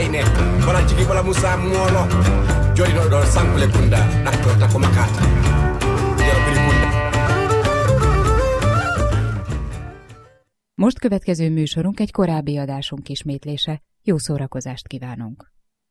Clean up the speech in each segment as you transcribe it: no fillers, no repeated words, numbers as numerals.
sayne wala jigi wala musa molo jodi do sample kunda nakko tako makata yoro biri kunda. Most következő műsorunk egy korábbi adásunk ismétlése. Jó szórakozást kívánunk!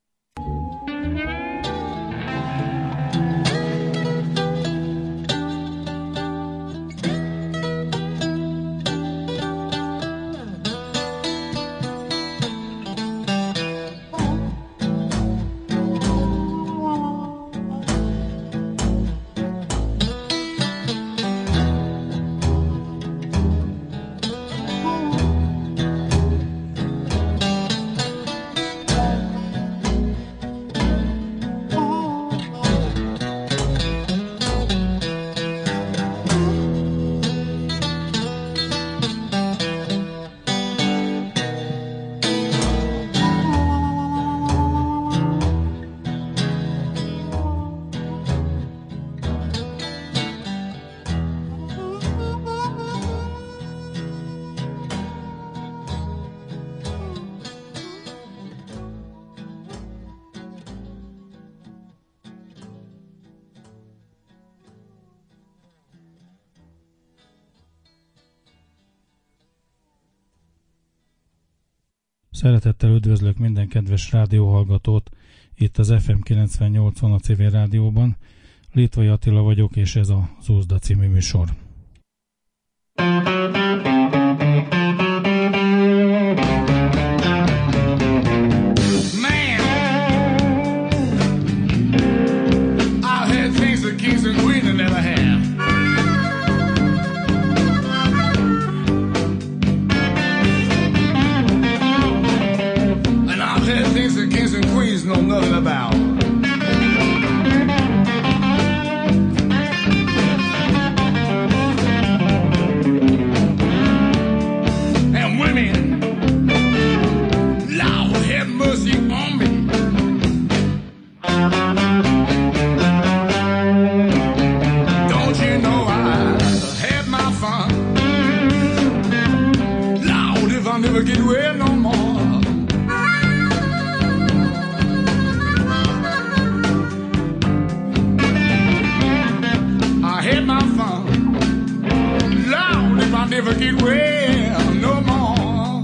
Szeretettel üdvözlök minden kedves rádióhallgatót itt az FM 98-on a Civil Rádióban. Litvai Attila vagyok, és ez az Úzda című műsor. Nothing about. And women, Lord have mercy on me. Don't you know I had my fun? Lord, if I never get well no more. Never get well no more.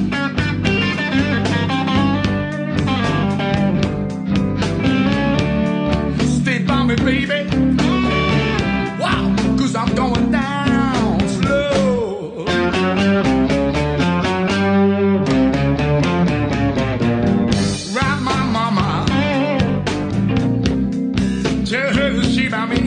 Stay by me, baby. Wow, 'cause I'm going down slow. Right, my mama. Tell her to she by me.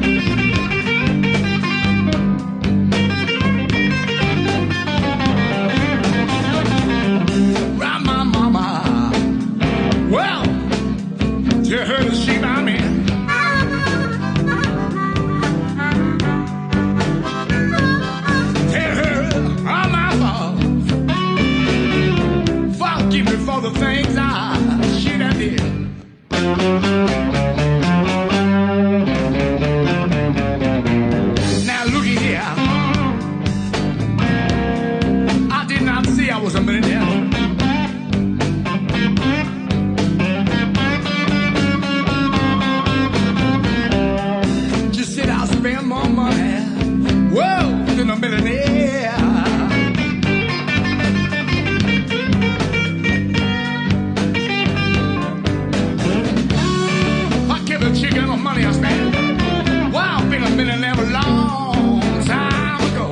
The things I should have did. Now looky here, I did not see I was a millionaire. Just said I'll spend more money, whoa, than a millionaire. Chicken or money I spend. Wow, I've been a millionaire a long time ago.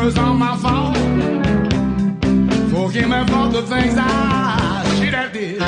it's all my fault. Forgive me for the things I should have did.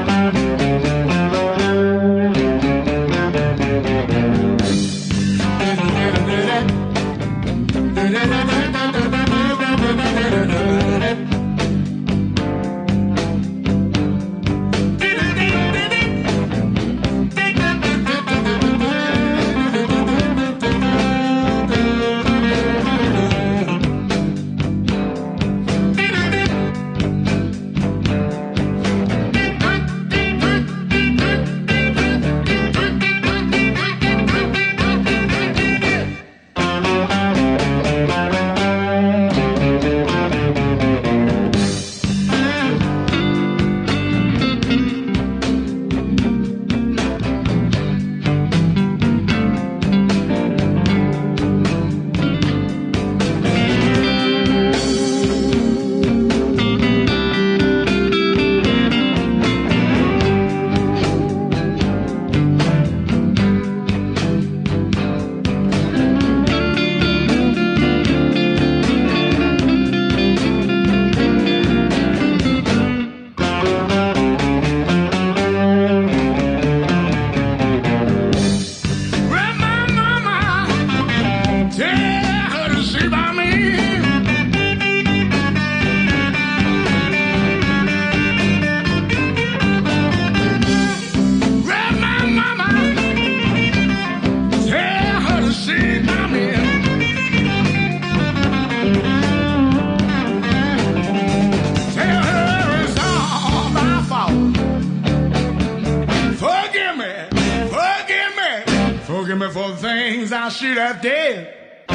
For things I should have did.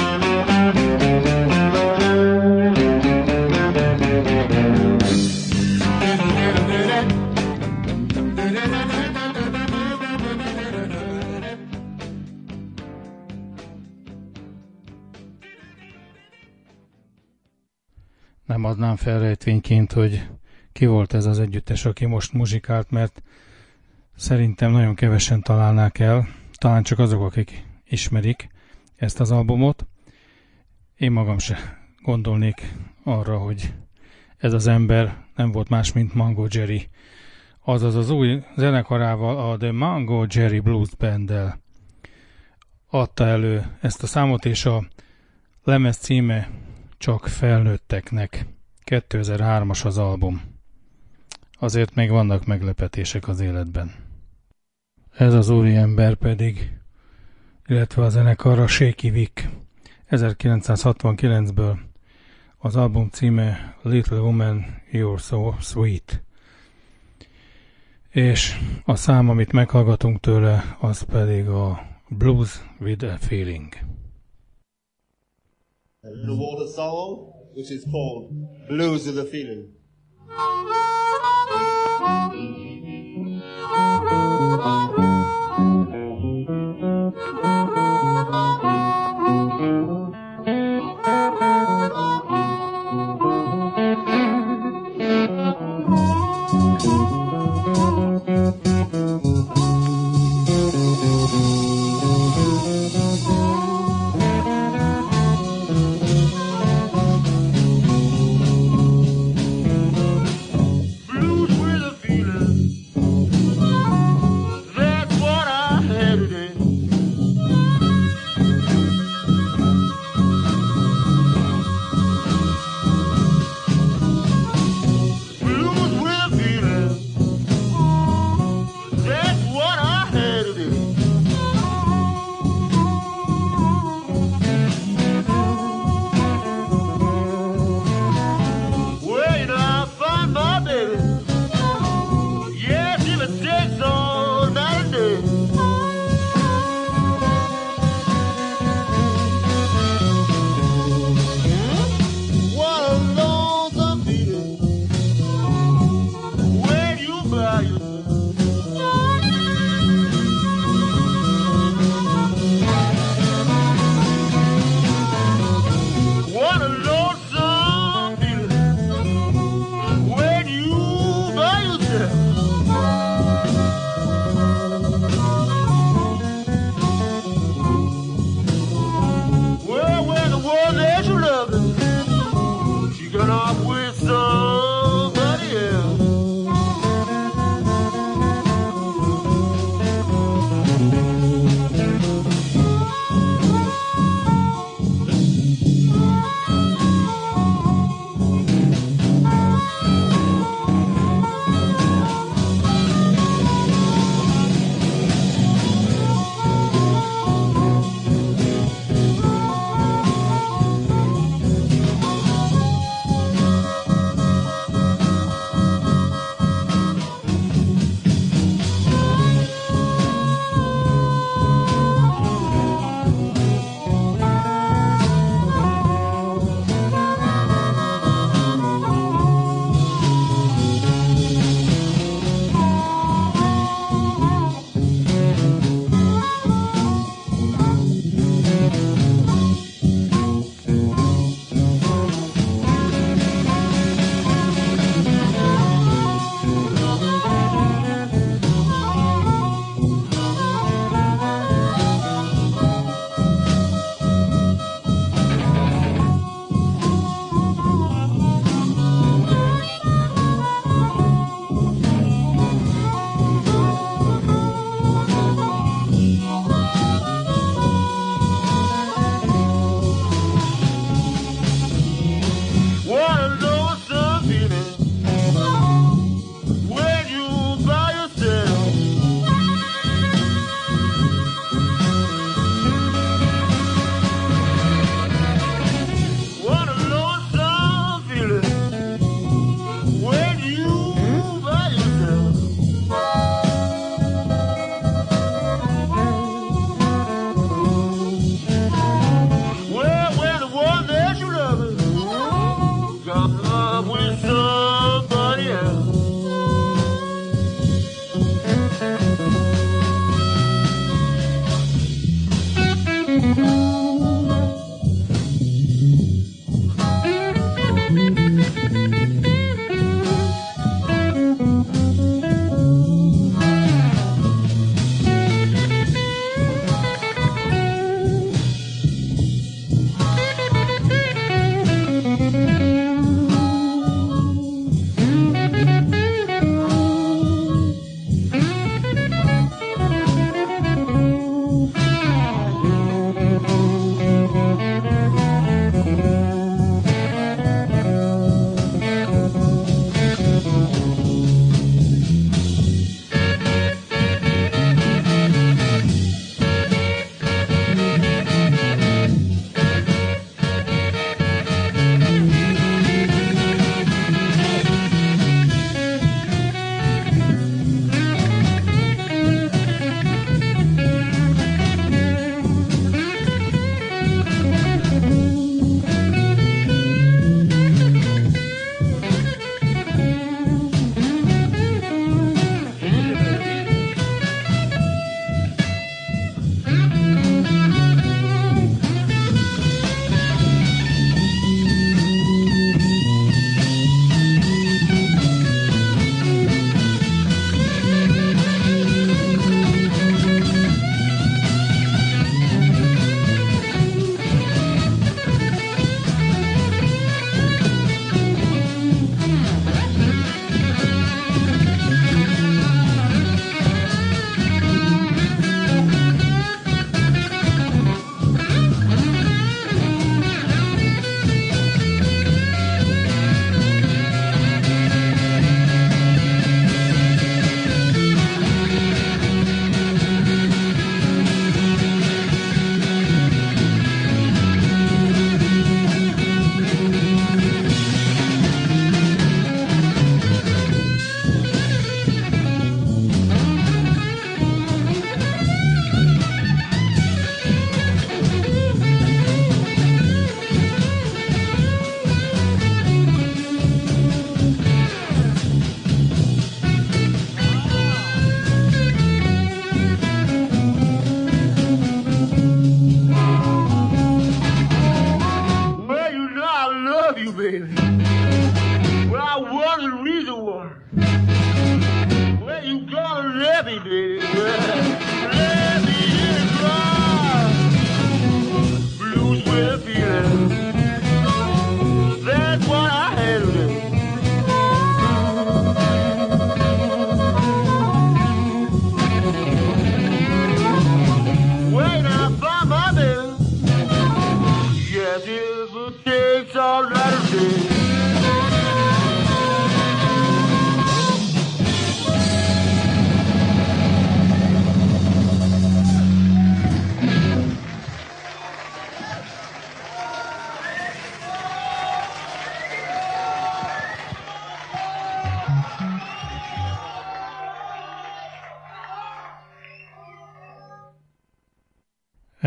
Nem adnám felrejtvényként, hogy ki volt ez az együttes, aki most muzsikált, mert szerintem nagyon kevesen találnák el. Talán csak azok, akik ismerik ezt az albumot. Én magam se gondolnék arra, hogy ez az ember nem volt más, mint Mango Jerry. Azaz az új zenekarával, a The Mango Jerry Blues Banddel adta elő ezt a számot, és a lemez címe Csak felnőtteknek. 2003-as az album. Azért még vannak meglepetések az életben. Ez az úriember pedig, illetve a zenekar a Shaky Vic 1969-ből. Az album címe Little Woman, You're So Sweet. És a szám, amit meghallgatunk tőle, az pedig a Blues with a Feeling. A little water song, which is called Blues with a Feeling. Blues with a feeling. That's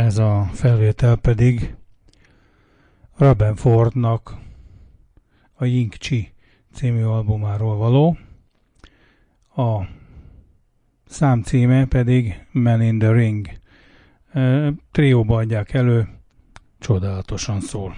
Ez a felvétel pedig Robben Fordnak a Ying Chi című albumáról való. A szám címe pedig Man in the Ring. Trióba adják elő, csodálatosan szól.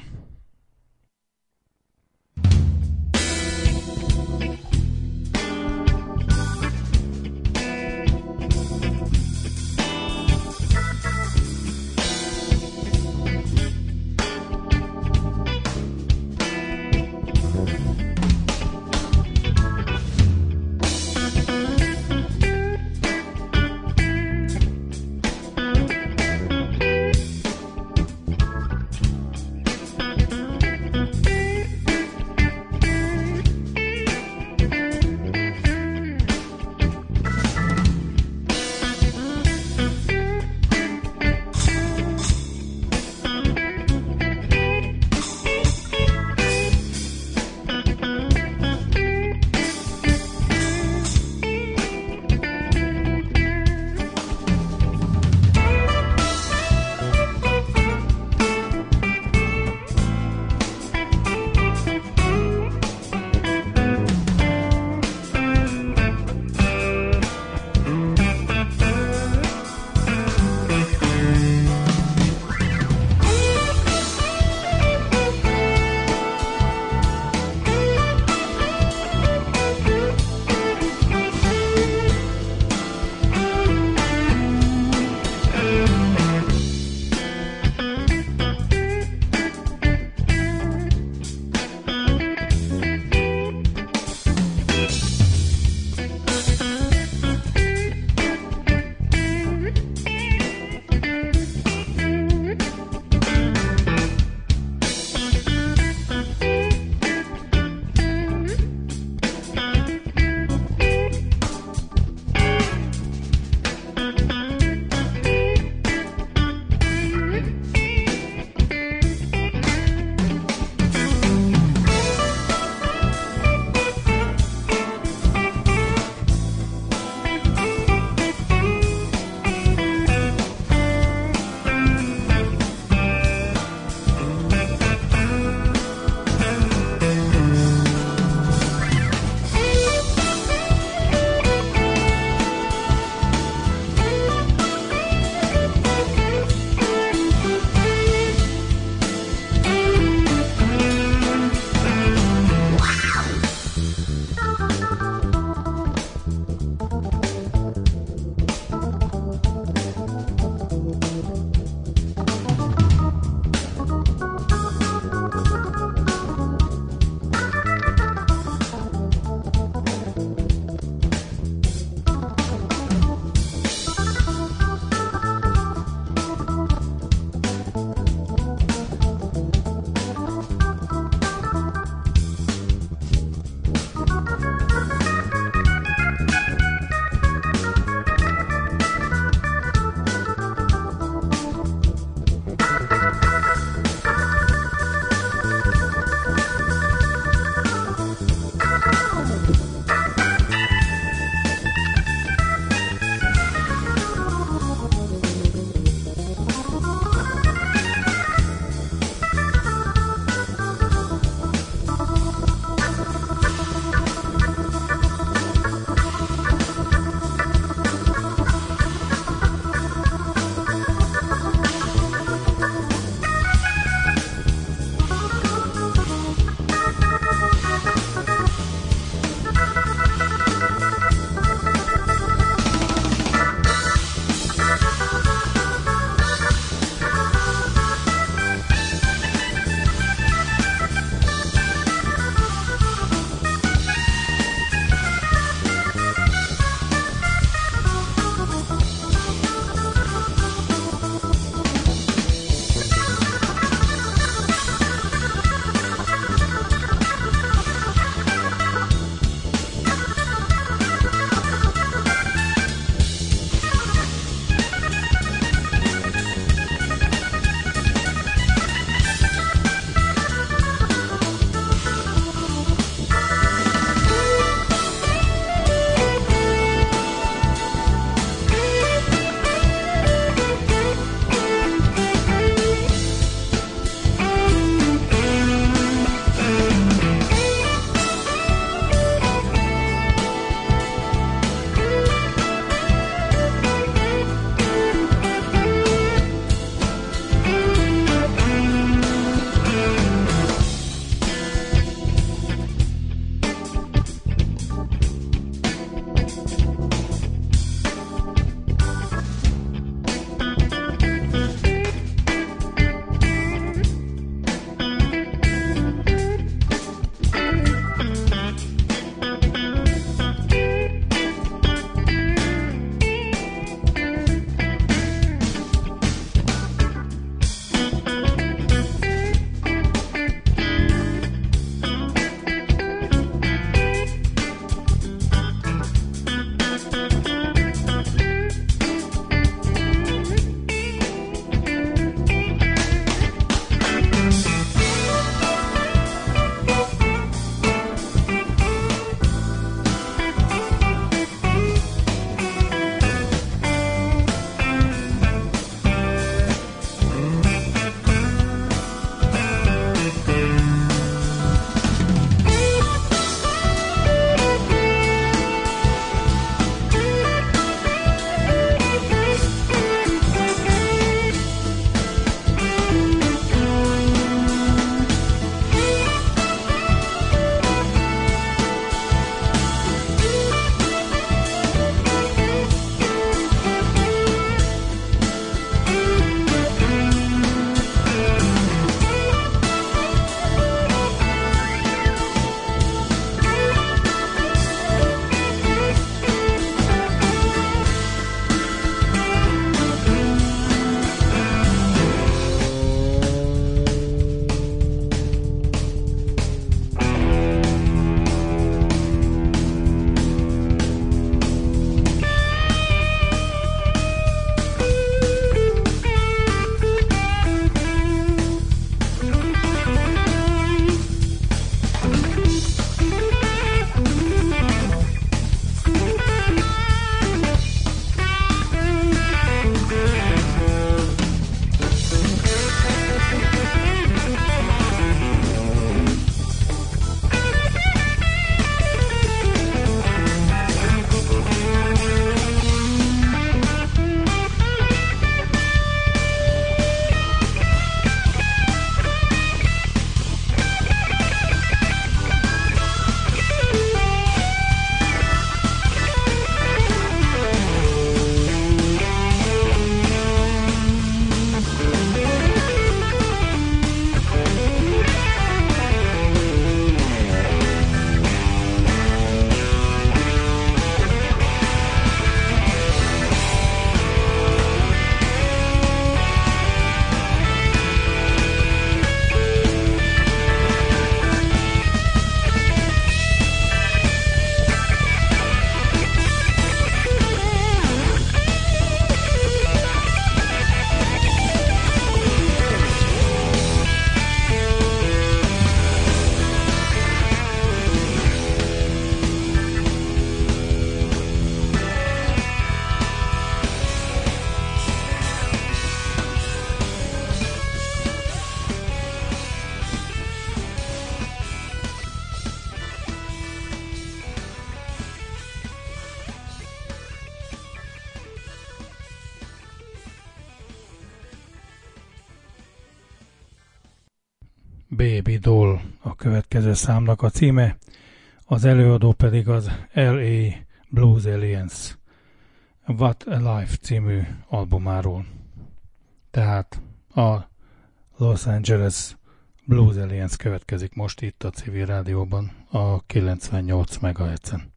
Baby Doll a következő számnak a címe, az előadó pedig az L.A. Blues Aliens What a Life című albumáról. Tehát a Los Angeles Blues Aliens következik most itt a Civil Rádióban a 98 MHz-en.